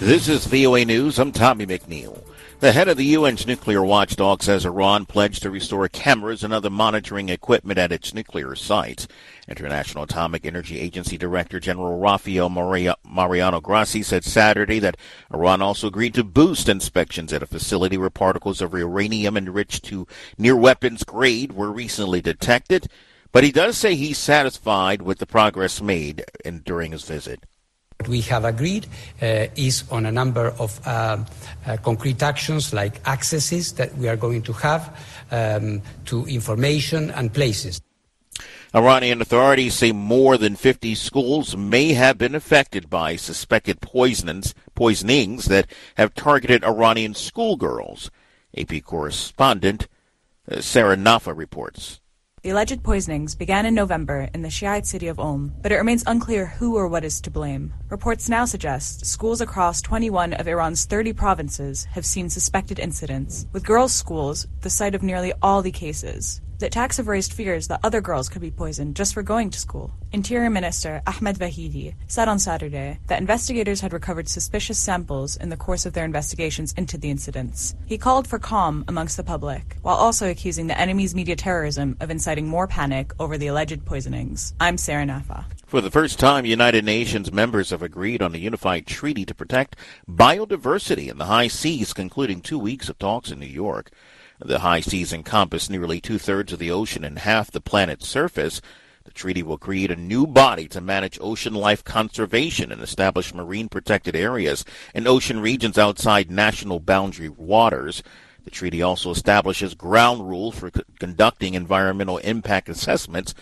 This is VOA News. I'm Tommy McNeil. The head of the UN's nuclear watchdog says Iran pledged to restore cameras and other monitoring equipment at its nuclear sites. International Atomic Energy Agency Director General Rafael Mariano Grossi said Saturday that Iran also agreed to boost inspections at a facility where particles of uranium enriched to near weapons grade were recently detected. But he does say he's satisfied with the progress made during his visit. What we have agreed is on a number of concrete actions like accesses that we are going to have to information and places. Iranian authorities say more than 50 schools may have been affected by suspected poisonings that have targeted Iranian schoolgirls. AP correspondent Sarah Nafa reports. The alleged poisonings began in November in the Shiite city of Ulm, but it remains unclear who or what is to blame. Reports now suggest schools across 21 of Iran's 30 provinces have seen suspected incidents, with girls' schools the site of nearly all the cases. The attacks have raised fears that other girls could be poisoned just for going to school. Interior Minister Ahmed Vahidi said on Saturday that investigators had recovered suspicious samples in the course of their investigations into the incidents. He called for calm amongst the public, while also accusing the enemy's media terrorism of inciting more panic over the alleged poisonings. I'm Sarah Nafa. For the first time, United Nations members have agreed on a unified treaty to protect biodiversity in the high seas, concluding 2 weeks of talks in New York. The high seas encompass nearly two-thirds of the ocean and half the planet's surface. The treaty will create a new body to manage ocean life conservation and establish marine protected areas in ocean regions outside national boundary waters. The treaty also establishes ground rules for conducting environmental impact assessments